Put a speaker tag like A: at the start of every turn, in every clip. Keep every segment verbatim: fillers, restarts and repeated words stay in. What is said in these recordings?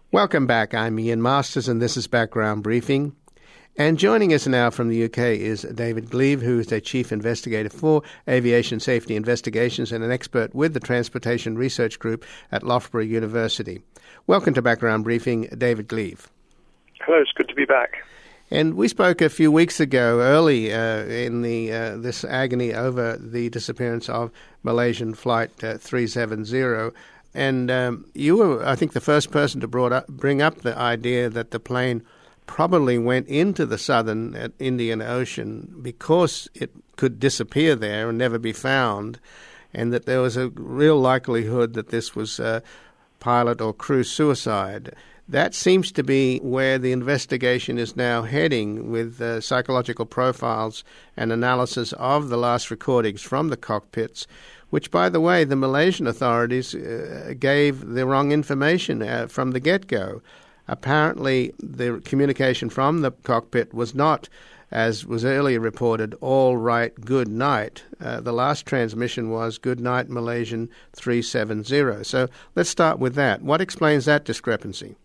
A: Welcome back. I'm Ian Masters, and this is Background Briefing. And joining us now from the U K is David Gleave, who is the Chief Investigator for Aviation Safety Investigations and an expert with the Transportation Research Group at Loughborough University. Welcome to Background Briefing, David Gleave.
B: Hello, it's good to be back.
A: And we spoke a few weeks ago, early uh, in the uh, this agony over the disappearance of Malaysian Flight uh, three seventy. And um, you were, I think, the first person to brought up, bring up the idea that the plane probably went into the southern Indian Ocean because it could disappear there and never be found, and that there was a real likelihood that this was uh, pilot or crew suicide. That seems to be where the investigation is now heading, with uh, psychological profiles and analysis of the last recordings from the cockpits, which, by the way, the Malaysian authorities uh, gave the wrong information uh, from the get-go. Apparently, the communication from the cockpit was not, as was earlier reported, all right, good night. Uh, the last transmission was good night, Malaysian three seventy. So let's start with that. What explains that discrepancy?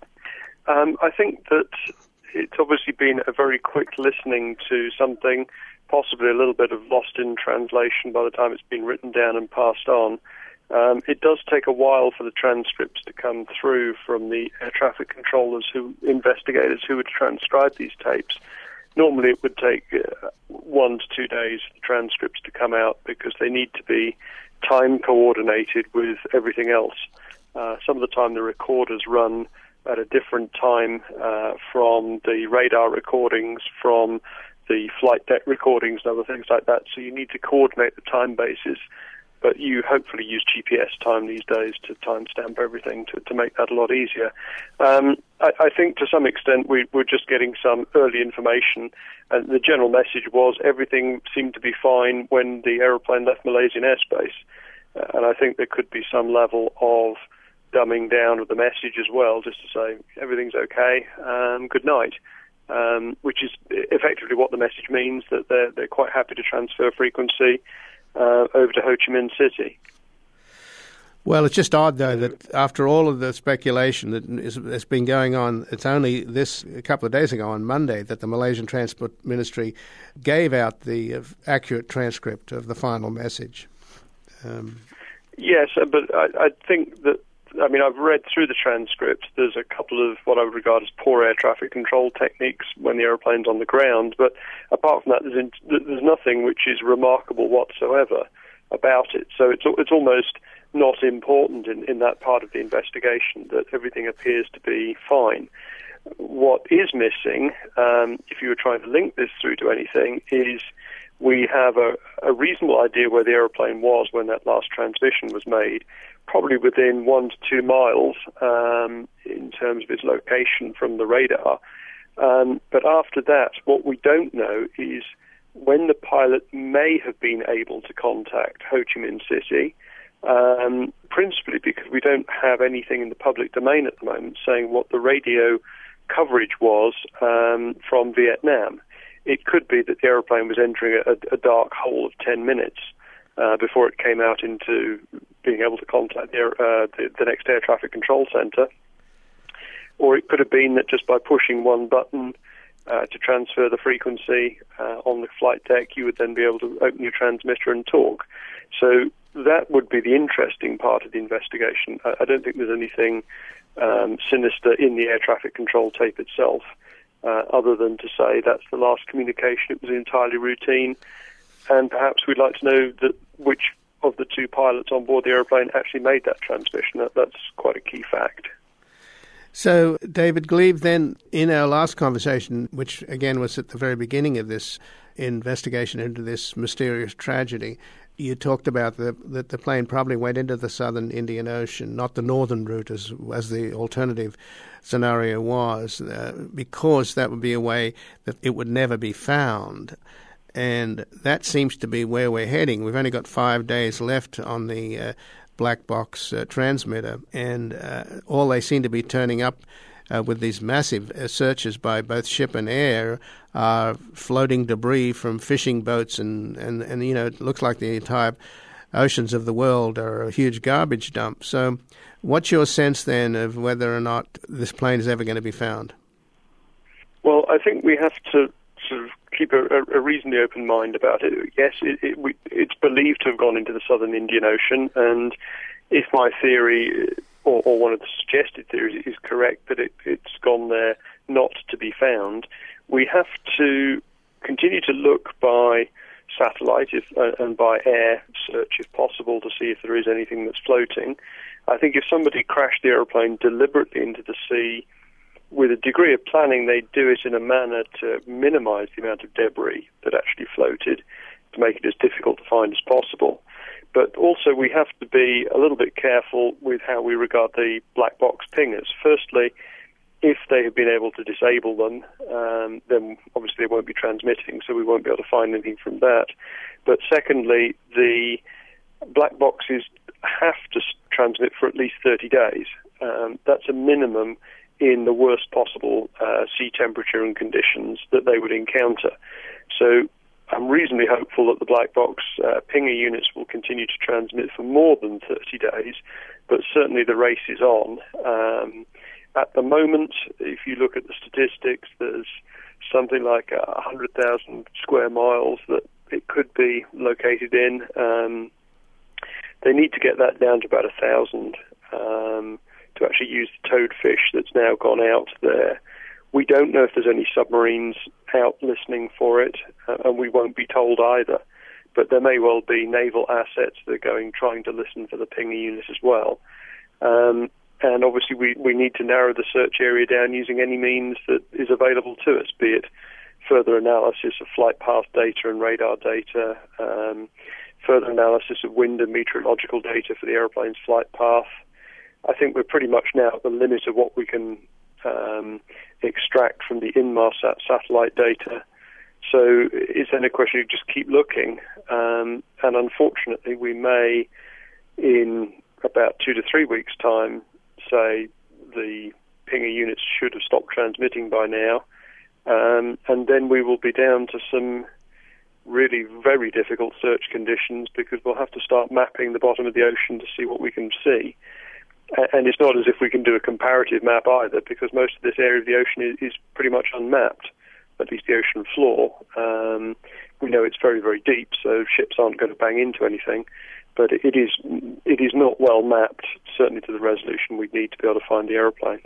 B: Um, I think that it's obviously been a very quick listening to something, possibly a little bit of lost in translation by the time it's been written down and passed on. Um, it does take a while for the transcripts to come through from the air traffic controllers, who investigators who would transcribe these tapes. Normally it would take uh, one to two days for the transcripts to come out because they need to be time coordinated with everything else. Uh, some of the time the recorders run at a different time uh, from the radar recordings, from the flight deck recordings and other things like that, so you need to coordinate the time bases. But you hopefully use G P S time these days to timestamp everything to, to make that a lot easier. Um, I, I think to some extent we, we're just getting some early information, and the general message was everything seemed to be fine when the aeroplane left Malaysian airspace. Uh, and I think there could be some level of dumbing down of the message as well, just to say everything's okay, um, good night. Um, which is effectively what the message means, that they're, they're quite happy to transfer frequency Uh, over to Ho Chi Minh City.
A: Well, it's just odd, though, that after all of the speculation that has been going on, it's only this, a couple of days ago on Monday, that the Malaysian Transport Ministry gave out the uh, accurate transcript of the final message. Um,
B: yes, but I, I think that, I mean, I've read through the transcript. There's a couple of what I would regard as poor air traffic control techniques when the aeroplane's on the ground, but apart from that, there's, in, there's nothing which is remarkable whatsoever about it. So it's it's almost not important in, in that part of the investigation, that everything appears to be fine. What is missing, um, if you were trying to link this through to anything, is we have a, a reasonable idea where the aeroplane was when that last transmission was made, probably within one to two miles um, in terms of its location from the radar. Um, but after that, what we don't know is when the pilot may have been able to contact Ho Chi Minh City, um, principally because we don't have anything in the public domain at the moment saying what the radio coverage was um, from Vietnam. It could be that the aeroplane was entering a, a dark hole of ten minutes uh, before it came out into being able to contact the, uh, the, the next air traffic control center. Or it could have been that just by pushing one button uh, to transfer the frequency uh, on the flight deck, you would then be able to open your transmitter and talk. So that would be the interesting part of the investigation. I, I don't think there's anything um, sinister in the air traffic control tape itself. Uh, other than to say that's the last communication, it was entirely routine, and perhaps we'd like to know that which of the two pilots on board the aeroplane actually made that transmission. That, that's quite a key fact.
A: So, David Gleave, then, in our last conversation, which again was at the very beginning of this investigation into this mysterious tragedy, you talked about the, that the plane probably went into the southern Indian Ocean, not the northern route as, as the alternative scenario was, uh, because that would be a way that it would never be found. And that seems to be where we're heading. We've only got five days left on the uh, black box uh, transmitter, and uh, all they seem to be turning up uh, with these massive uh, searches by both ship and air are floating debris from fishing boats, and, and, and you know, it looks like the entire oceans of the world are a huge garbage dump. So what's your sense then of whether or not this plane is ever going to be found?
B: Well, I think we have to sort of keep a, a reasonably open mind about it. Yes, it, it, we, it's believed to have gone into the southern Indian Ocean, and if my theory, or, or one of the suggested theories, is correct, that it, it's gone there not to be found, we have to continue to look by satellite if, uh, and by air search, if possible, to see if there is anything that's floating. I think if somebody crashed the aeroplane deliberately into the sea, with a degree of planning, they do it in a manner to minimize the amount of debris that actually floated, to make it as difficult to find as possible. But also we have to be a little bit careful with how we regard the black box pingers. Firstly, if they have been able to disable them, um, then obviously they won't be transmitting, so we won't be able to find anything from that. But secondly, the black boxes have to transmit for at least thirty days. Um, that's a minimum in the worst possible uh, sea temperature and conditions that they would encounter. So I'm reasonably hopeful that the black box uh, pinger units will continue to transmit for more than thirty days, but certainly the race is on. Um, at the moment, if you look at the statistics, there's something like one hundred thousand square miles that it could be located in. Um, they need to get that down to about one thousand. Um, to actually use the toadfish that's now gone out there. We don't know if there's any submarines out listening for it, uh, and we won't be told either. But there may well be naval assets that are going, trying to listen for the pinger unit as well. Um, and obviously we, we need to narrow the search area down using any means that is available to us, be it further analysis of flight path data and radar data, um, further analysis of wind and meteorological data for the aeroplane's flight path. I think we're pretty much now at the limit of what we can um, extract from the Inmarsat satellite data. So it's then a question of just keep looking. Um, and unfortunately, we may, in about two to three weeks' time, say the pinger units should have stopped transmitting by now. Um, and then we will be down to some really very difficult search conditions, because we'll have to start mapping the bottom of the ocean to see what we can see. And it's not as if we can do a comparative map either, because most of this area of the ocean is, is pretty much unmapped, at least the ocean floor. Um, we know it's very, very deep, so ships aren't going to bang into anything, but it is it is not well mapped, certainly to the resolution we'd need to be able to find the aeroplane.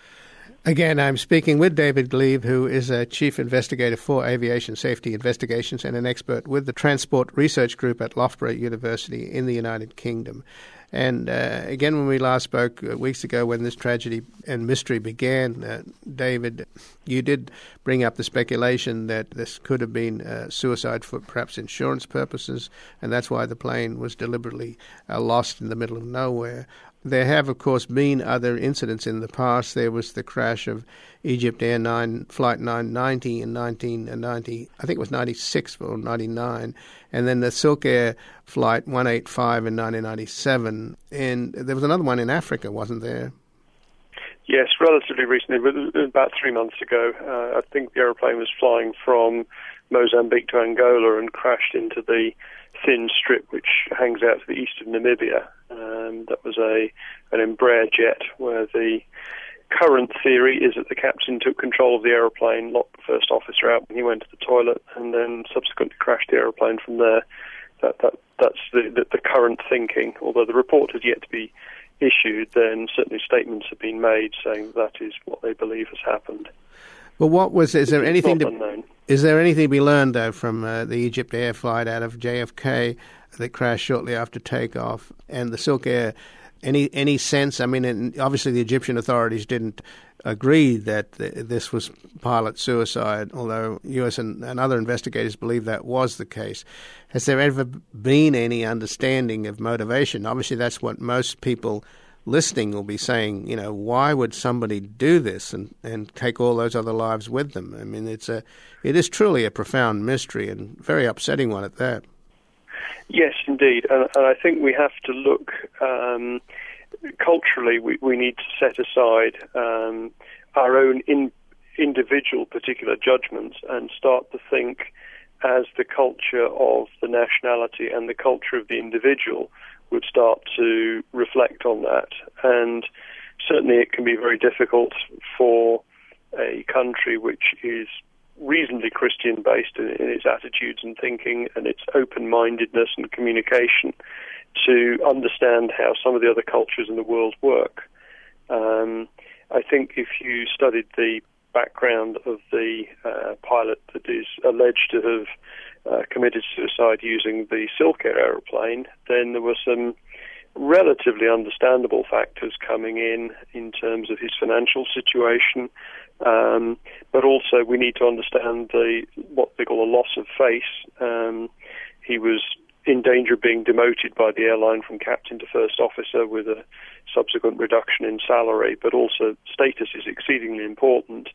A: Again, I'm speaking with David Gleave, who is a chief investigator for aviation safety investigations and an expert with the Transport Research Group at Loughborough University in the United Kingdom. And uh, again, when we last spoke uh, weeks ago when this tragedy and mystery began, uh, David, you did bring up the speculation that this could have been uh, suicide for perhaps insurance purposes, and that's why the plane was deliberately uh, lost in the middle of nowhere. There have, of course, been other incidents in the past. There was the crash of Egypt Air nine, Flight nine ninety in nineteen ninety, I think it was ninety-six or ninety-nine, and then the Silk Air Flight one eighty-five in nineteen ninety-seven. And there was another one in Africa, wasn't there?
B: Yes, relatively recently, about three months ago. Uh, I think the aeroplane was flying from Mozambique to Angola and crashed into the thin strip which hangs out to the east of Namibia. Um, that was a an Embraer jet, where the current theory is that the captain took control of the aeroplane, locked the first officer out when he went to the toilet, and then subsequently crashed the aeroplane from there. That, that that's the, the, the current thinking. Although the report has yet to be issued, then certainly statements have been made saying that is what they believe has happened.
A: Well, what was? Is there
B: it's
A: anything?
B: Not
A: to,
B: unknown.
A: Is there anything to be learned though from uh, the Egypt Air flight out of J F K that crashed shortly after takeoff, and the Silk Air? Any any sense? I mean, and obviously the Egyptian authorities didn't agree that th- this was pilot suicide, although U S and, and other investigators believe that was the case. Has there ever been any understanding of motivation? Obviously, that's what most people listening will be saying. You know, why would somebody do this and, and take all those other lives with them? I mean, it's a it is truly a profound mystery and very upsetting one at that.
B: Yes, indeed, and, and I think we have to look um, culturally. We, we need to set aside um, our own in, individual particular judgments and start to think as the culture of the nationality and the culture of the individual would start to reflect on that. And certainly it can be very difficult for a country which is reasonably Christian-based in, in its attitudes and thinking and its open-mindedness and communication to understand how some of the other cultures in the world work. Um, I think if you studied the background of the uh, pilot that is alleged to have uh, committed suicide using the Silkair aeroplane, then there were some relatively understandable factors coming in in terms of his financial situation, um, but also we need to understand the what they call a loss of face. Um, he was in danger of being demoted by the airline from captain to first officer with a subsequent reduction in salary, but also status is exceedingly important,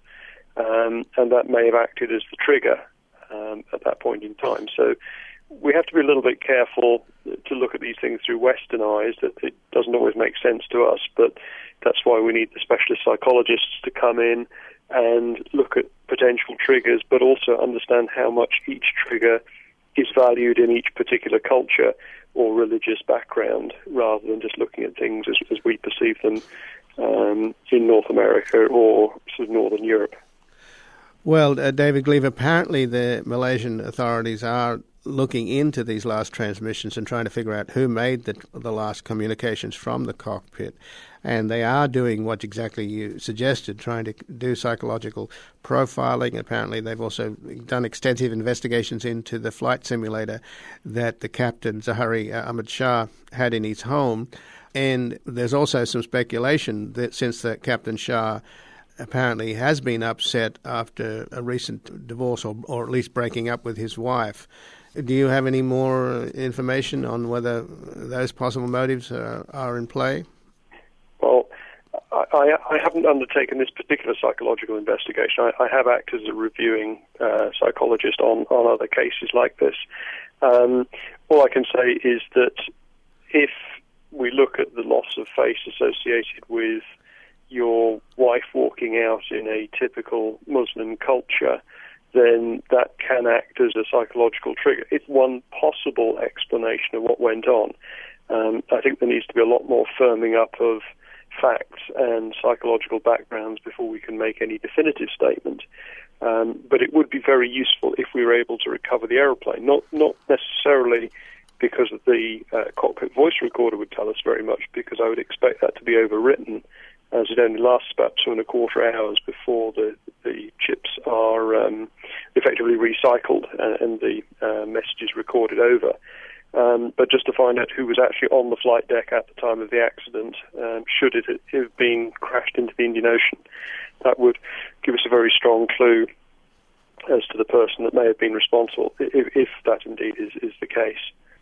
B: um, and that may have acted as the trigger um, at that point in time. So we have to be a little bit careful to look at these things through Western eyes. That it doesn't always make sense to us, but that's why we need the specialist psychologists to come in and look at potential triggers, but also understand how much each trigger is valued in each particular culture or religious background, rather than just looking at things as, as we perceive them um, in North America or sort of Northern Europe.
A: Well, uh, David Gleave, apparently the Malaysian authorities are looking into these last transmissions and trying to figure out who made the, the last communications from the cockpit. And they are doing what exactly you suggested, trying to do psychological profiling. Apparently they've also done extensive investigations into the flight simulator that the captain, Zahari Ahmad Shah, had in his home. And there's also some speculation that since the Captain Shah apparently has been upset after a recent divorce, or, or at least breaking up with his wife, do you have any more information on whether those possible motives are, are in play?
B: Well, I, I haven't undertaken this particular psychological investigation. I, I have acted as a reviewing uh, psychologist on, on other cases like this. Um, all I can say is that if we look at the loss of face associated with your wife walking out in a typical Muslim culture, then that can act as a psychological trigger. It's one possible explanation of what went on. Um, I think there needs to be a lot more firming up of facts and psychological backgrounds before we can make any definitive statement. Um, but it would be very useful if we were able to recover the aeroplane, not not necessarily because of the uh, cockpit voice recorder would tell us very much, because I would expect that to be overwritten, as it only lasts about two and a quarter hours before the, the chips are um, effectively recycled and, and the uh, message is recorded over. Um, but just to find out who was actually on the flight deck at the time of the accident, um, should it have been crashed into the Indian Ocean, that would give us a very strong clue as to the person that may have been responsible, if, if that indeed is, is the case.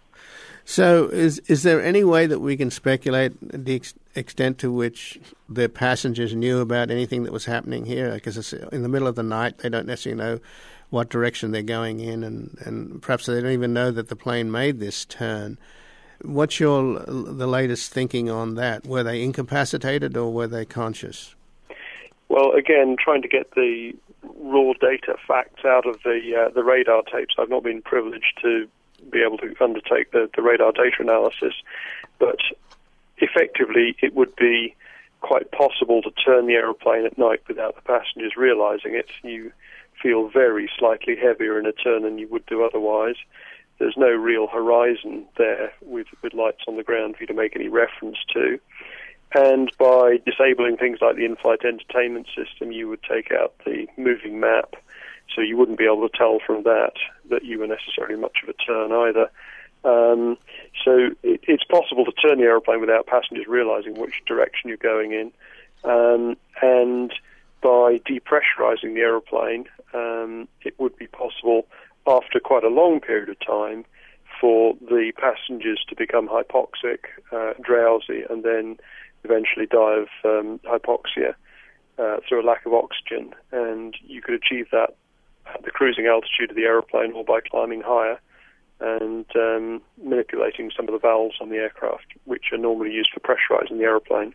A: So is is there any way that we can speculate the ex- extent to which the passengers knew about anything that was happening here? Because it's in the middle of the night, they don't necessarily know what direction they're going in, and, and perhaps they don't even know that the plane made this turn. What's your the latest thinking on that? Were they incapacitated or were they conscious?
B: Well, again, trying to get the raw data facts out of the uh, the radar tapes. I've not been privileged to be able to undertake the, the radar data analysis, but effectively it would be quite possible to turn the aeroplane at night without the passengers realizing it. You feel very slightly heavier in a turn than you would do otherwise. There's no real horizon there with, with lights on the ground for you to make any reference to. And by disabling things like the in-flight entertainment system, you would take out the moving map, so you wouldn't be able to tell from that that you were necessarily much of a turn either. Um, so it, it's possible to turn the aeroplane without passengers realizing which direction you're going in. Um, and by depressurizing the aeroplane, um, it would be possible, after quite a long period of time, for the passengers to become hypoxic, uh, drowsy, and then eventually die of um, hypoxia uh, through a lack of oxygen. And you could achieve that at the cruising altitude of the aeroplane or by climbing higher and um, manipulating some of the valves on the aircraft, which are normally used for pressurizing the aeroplane.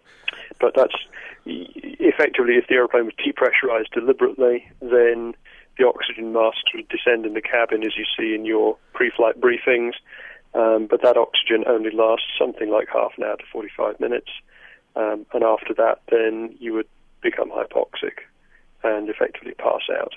B: But that's effectively, if the aeroplane was depressurized deliberately, then the oxygen masks would descend in the cabin, as you see in your pre-flight briefings, um, but that oxygen only lasts something like half an hour to forty-five minutes, um, and after that, then you would become hypoxic and effectively pass out.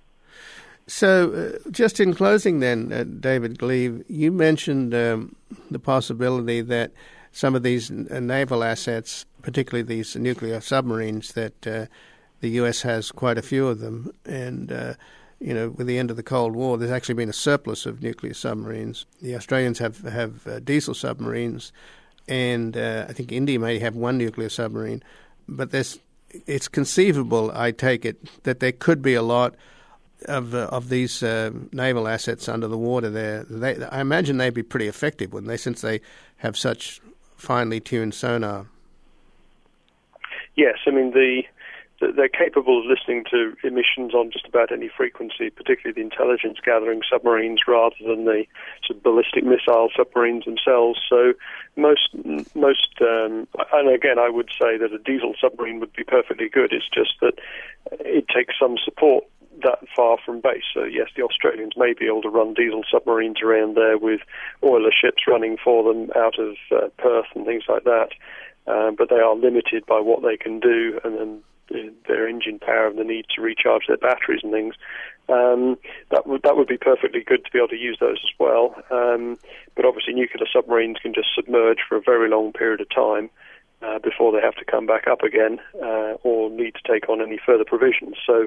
A: So, uh, just in closing then, uh, David Gleave, you mentioned um, the possibility that some of these uh, naval assets, particularly these nuclear submarines, that uh, the U S has quite a few of them, and, uh, you know, with the end of the Cold War, there's actually been a surplus of nuclear submarines. The Australians have, have uh, diesel submarines, and uh, I think India may have one nuclear submarine, but there's, it's conceivable, I take it, that there could be a lot of uh, of these uh, naval assets under the water there. They, I imagine they'd be pretty effective, wouldn't they, since they have such finely tuned sonar?
B: Yes, I mean, the, the they're capable of listening to emissions on just about any frequency, particularly the intelligence-gathering submarines rather than the sort of ballistic missile submarines themselves. So most, most um, and again, I would say that a diesel submarine would be perfectly good. It's just that it takes some support that far from base. So yes, the Australians may be able to run diesel submarines around there with oiler ships running for them out of uh, Perth and things like that, um, but they are limited by what they can do and then the, their engine power and the need to recharge their batteries and things. Um, that would that would be perfectly good to be able to use those as well. Um, but obviously nuclear submarines can just submerge for a very long period of time uh, before they have to come back up again uh, or need to take on any further provisions. So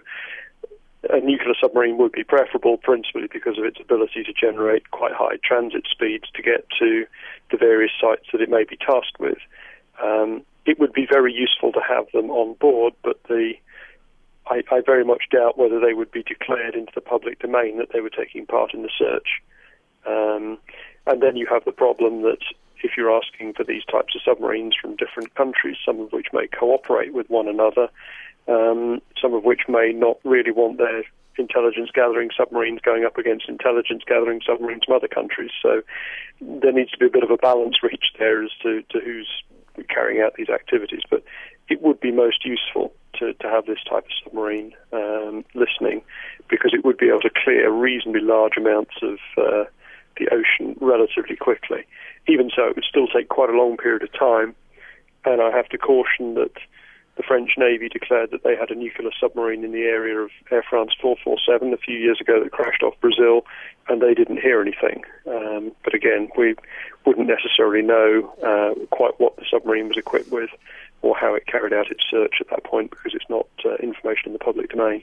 B: a nuclear submarine would be preferable, principally because of its ability to generate quite high transit speeds to get to the various sites that it may be tasked with. Um, it would be very useful to have them on board, but the I, I very much doubt whether they would be declared into the public domain that they were taking part in the search. Um, and then you have the problem that if you're asking for these types of submarines from different countries, some of which may cooperate with one another, Um, some of which may not really want their intelligence-gathering submarines going up against intelligence-gathering submarines from other countries. So there needs to be a bit of a balance reached there as to, to who's carrying out these activities. But it would be most useful to, to have this type of submarine um, listening, because it would be able to clear reasonably large amounts of uh, the ocean relatively quickly. Even so, it would still take quite a long period of time, and I have to caution that the French Navy declared that they had a nuclear submarine in the area of Air France four forty-seven a few years ago that crashed off Brazil, and they didn't hear anything. Um, but again, we wouldn't necessarily know uh, quite what the submarine was equipped with or how it carried out its search at that point, because it's not uh, information in the public domain.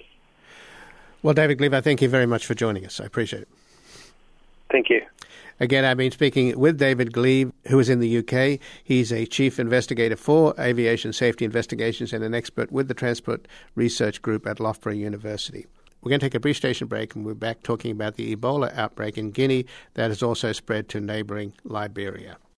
A: Well, David Gleave, I thank you very much for joining us. I appreciate it.
B: Thank you.
A: Again, I've been speaking with David Gleave, who is in the U K. He's a chief investigator for aviation safety investigations and an expert with the Transport Research Group at Loughborough University. We're going to take a brief station break, and we're back talking about the Ebola outbreak in Guinea that has also spread to neighbouring Liberia.